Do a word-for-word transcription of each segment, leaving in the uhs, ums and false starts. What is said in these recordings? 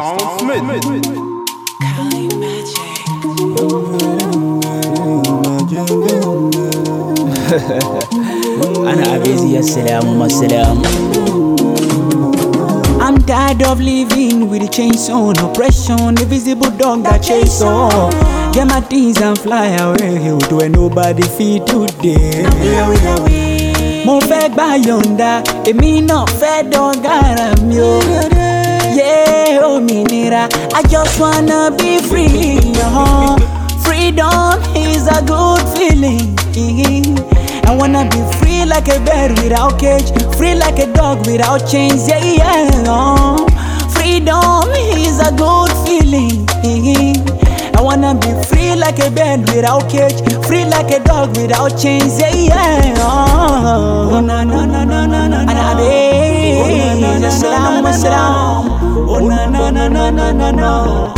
Sound Smith. Kali Magic. أنا أبيزي السلام والسلام. I'm tired of living with the chains on, oppression, invisible dog that chase on. Get my things and fly away to where nobody feed today. Mo fẹ́ gbà yọ̀ǹda, èmi náà fẹ́ dọ̀gára mi o. Yeah, òmìnira, I just wanna be free. Uh-huh. Freedom is a good feeling. I wanna be free like a bird without cage, free like a dog without chains. Yeah, yeah. Uh. Freedom is a good feeling. I wanna be free like a bird without cage, free like a dog without chains. Yeah, yeah. Uh. Oh na na na na na na. And I be salam salam. Oh na na na na na na na.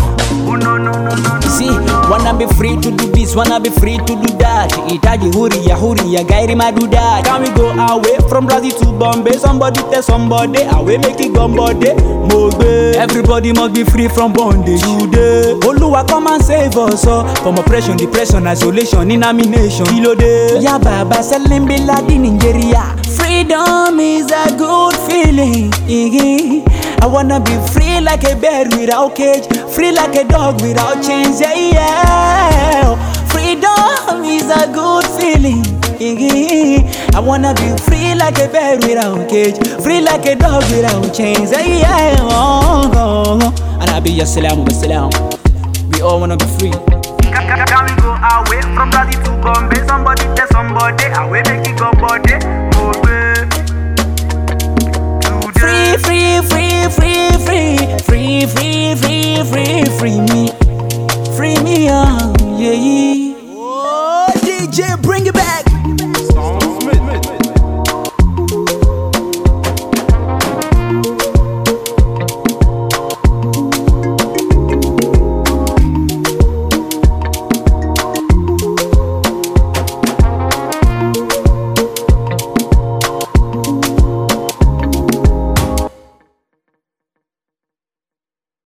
See, wanna be free to do this, wanna be free to do that. Itaji hurriya hurriya gairi ma do that. Can we go away from Brazil to Bombay? Somebody tell somebody, away make it gambode. Mogbe. Everybody must be free from bondage today. Oluwa come and save us oh, from oppression, depression, isolation, inammination. Kilode. Ya baba selling biladi Nigeria. Freedom is a good feeling. I wanna be free like a bird without cage, free like a dog without chains. Yeah, yeah. Freedom is a good feeling. I wanna be free like a bird without cage, free like a dog without chains. Yeah, yeah. Oh, oh, oh. And I be salam wa salam. We all wanna be free. Can we go away from Brazil to Bombay? Somebody tell somebody, away make it go body. Free, free, free, free, free, free, free, free, free, free me, free me, oh, yeah, yeah. Oh, D J, bring it back.